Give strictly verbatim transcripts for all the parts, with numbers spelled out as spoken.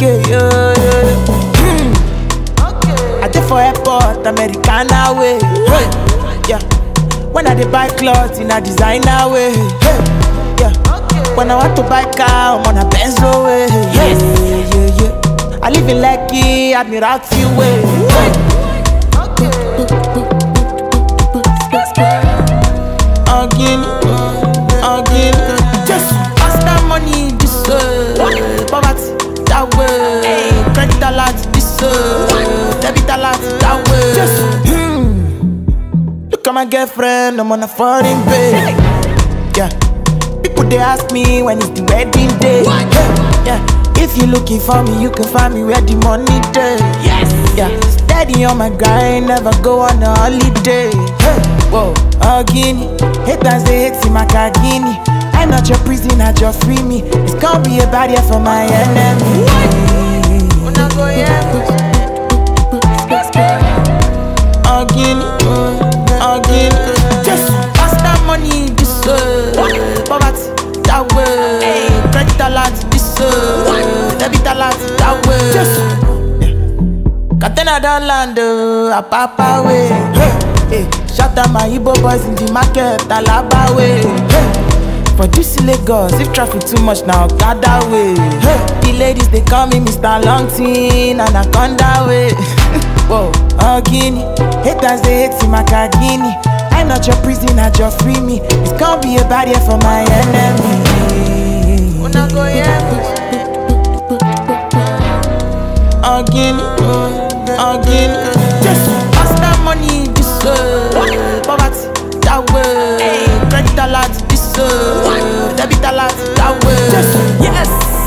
okay, yeah, yeah. I did for airport, Americana way. Hey, yeah. When I dey buy clothes in a designer way. Hey, yeah. When I want to buy car, I'm on a Benzo way. Hey, yeah, yeah, yeah. I live in Lekki, Admiralty way. Hey. Again, again. Just pass that money this way. Poverty that way. Credit alert this way. Debit alert that way. Just hmm. Look at my girlfriend, I'm on a foreign bed. Yeah. People they ask me when it's the wedding day. Yeah. If you looking for me, you can find me where the money day. Yes. Yeah. Steady on my grind, never go on a holiday. Hey. Whoa. Again, haters they hate in my Kagini. I'm not your prisoner, just free me. It's gonna be a barrier for my enemy. Again, again. Just pass that money this way. Poverty that way. Credit alert this way. Debit alert that way. Just Katena down land, a papa way. Hey, hey. Shout out my Igbo boys in the market, Alaba way. Hey. For this Lagos, if traffic too much now, gather way. Hey. The ladies they call me Mister Longtin, Anaconda way. Whoa, Agini, haters they hate in my Kagini. I'm not your prisoner, just free me. It's gonna be a barrier for my enemy. Agini, Agini, just pass that money this way. Poverty that way. Credit alert this way. Debit alert that way. Just yes.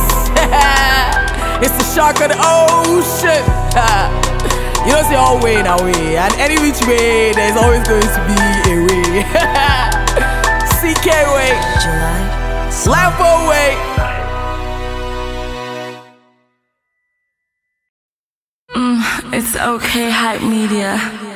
It's the shark of the ocean. You don't say all way now way, and any which way there's always going to be a way. C K way, Lambo way. Mm, it's okay, Hype Media.